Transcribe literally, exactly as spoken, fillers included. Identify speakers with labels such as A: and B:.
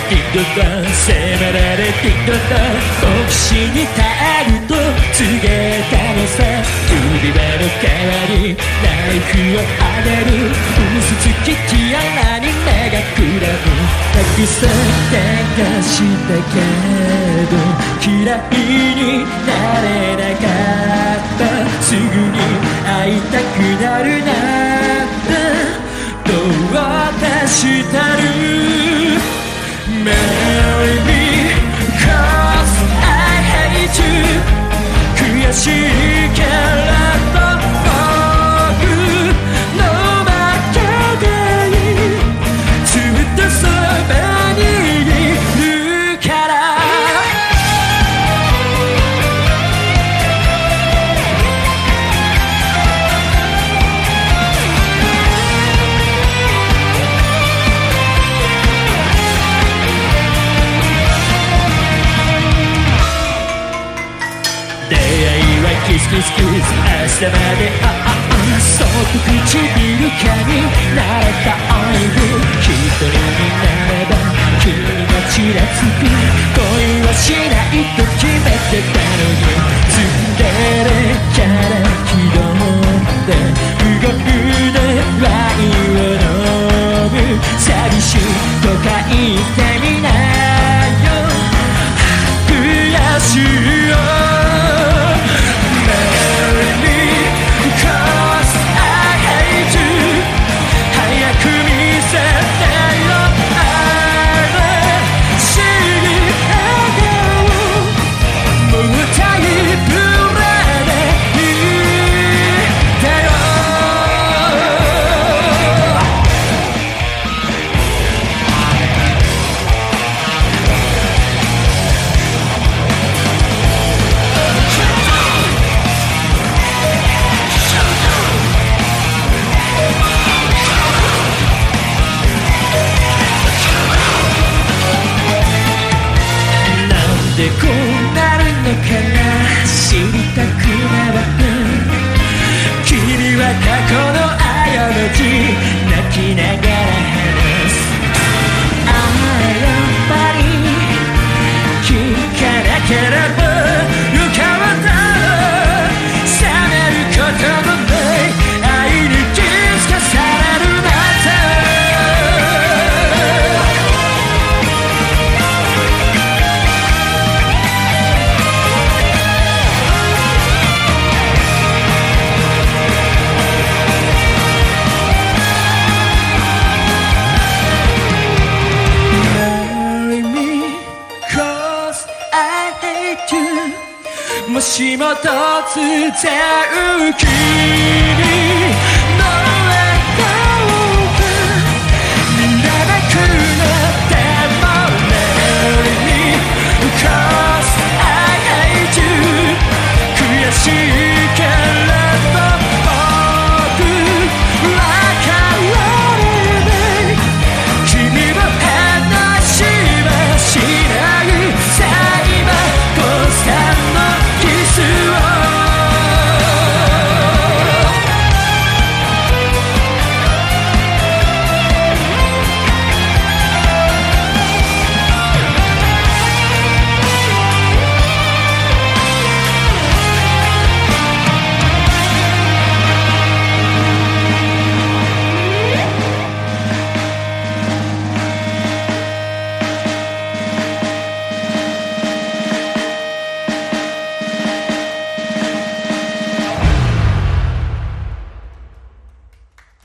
A: ディドダ迫られディドダ牧師に耐えると告げたのさ。指輪の代わりナイフをあげる。嘘つきティアラに目がくらむ。たくさん喧嘩したけど嫌いになれなかった。すぐに会いたくなるなんてどうだしたる。 Marry me cause I hate you 悔しいけれど僕の負けでいい。ずっとそばにいるから。キスキスキス明日まであああそっと唇かになれたオイル。一人になれば君がちらつく。恋はしないと決めてたのにツンデレキャラ気取って無言でワインを飲む。寂しいとか言ってみなよ悔しいよ。でこうなるのかな知りたくなかった。君は過去の過ち泣きながら話す。ああやっぱり聞かなければよかった。冷めることのない愛に気づかされるなんて。もしも突然君に